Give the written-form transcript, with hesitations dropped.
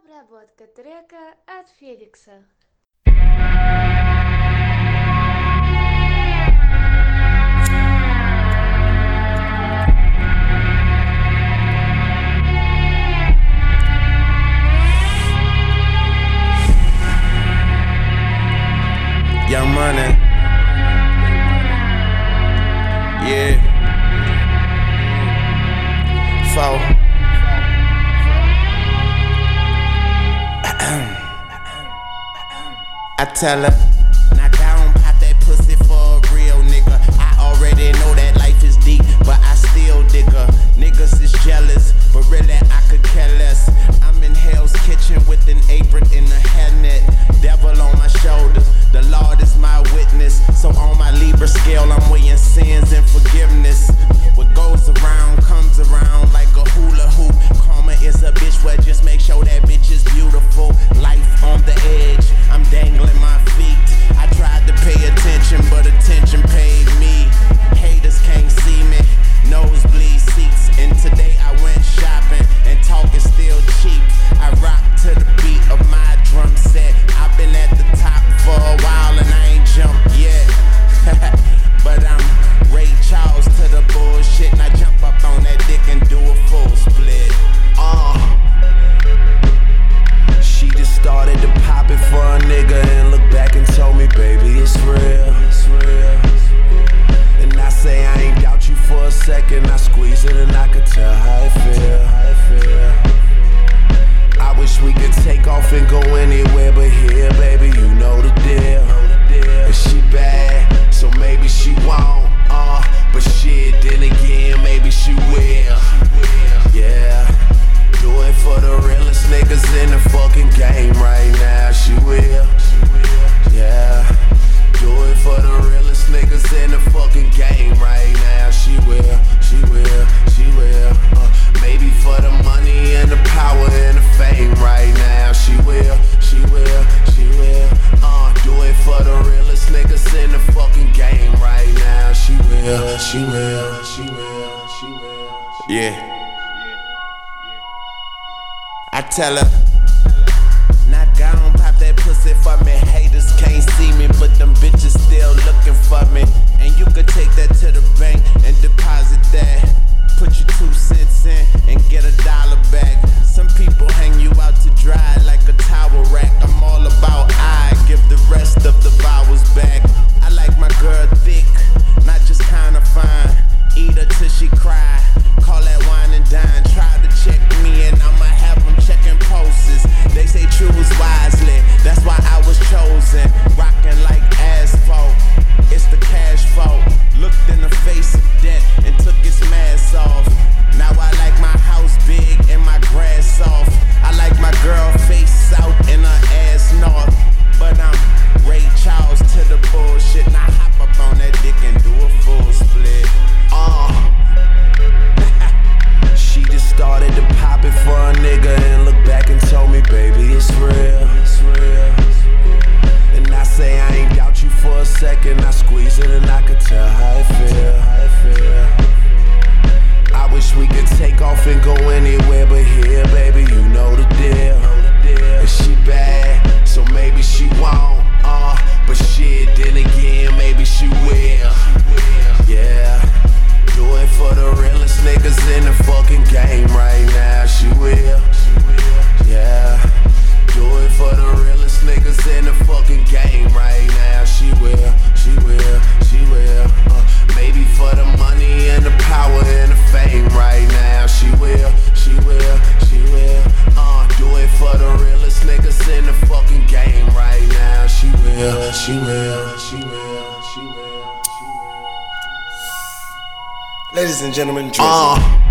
Обработка трека от Феликса. Young Money, yeah, four. I tell her, now go and pop that pussy for a real nigga. I already know that life is deep, but I still dig her. Niggas is jealous, but really I could care less. I'm in Hell's Kitchen with an apron and a hairnet. Devil on my shoulders, the Lord is my witness. So on my Libra scale, I'm weighing sins and forgiveness. What goes around comes around like a hula hoop. Karma is a bitch, well just make sure that bitch is beautiful. Life on the edge, I'm dangling my feet. I tried to pay attention, but attention paid me. Haters can't see me, nosebleed seats. And today I went shopping, and talk is still cheap. I rock to the beat of my drum set. I've been at the top for a while and I ain't jumped yet. But I'm Ray Charles to the bullshit, and I jump up on that dick and do a full split. She just started to pop it for a nigga and look back and told me, baby, it's real. And I say I ain't doubt you for a second. I squeeze it and I could tell how it feel. I wish we could take off and go anywhere but here, baby, you know the deal. And she bad, so maybe she won't, but shit, then again, maybe she will. Yeah, do it for the realest niggas in the fucking game right now, she will. Yeah, do it for the realest niggas in the fucking game right now, she will. Maybe for the money and the power and the fame right now, she will. Do it for the realest niggas in the fucking game right now, she will. Yeah. I tell her, now go and pop that pussy for me. Haters can't see me, but them bitches still looking for me. And you could take that to the bank and deposit that. Put your 2 cents in and get $1 back. Some people hang you out to dry like a towel rack. I'm all about I give the rest of the vowels back. I like my girl thick, not just kinda fine. Eat her till she cry, call that wine and dine. Try to check me and I'ma have them checking pulses. They say choose wisely, that's why I was chosen. Rockin' like asphalt, it's the cash fault. Looked in the face of death and took its mask off. Now I like my house big and my grass soft. I like my girl face south and her ass north. But I'm Ray Charles to the bullshit. Now hop up on that dick and do a full split. She just started to pop it for a nigga and look back and told me, baby, it's real. And I say I ain't doubt you for a second. I squeeze it and I could tell how it feel. I wish we could take off and go anywhere but here, baby, you know the deal. And she bad, so maybe she won't, but shit, then again, maybe she will. Yeah, do it for the realest niggas in the fucking game right now, she will. Yeah, do it for the realest niggas in the fucking game right now, she will. Maybe for the money and the power and the fame right now, she will. Do it for the realest niggas in the fucking game right now, she will. Ladies and gentlemen, Drizzy.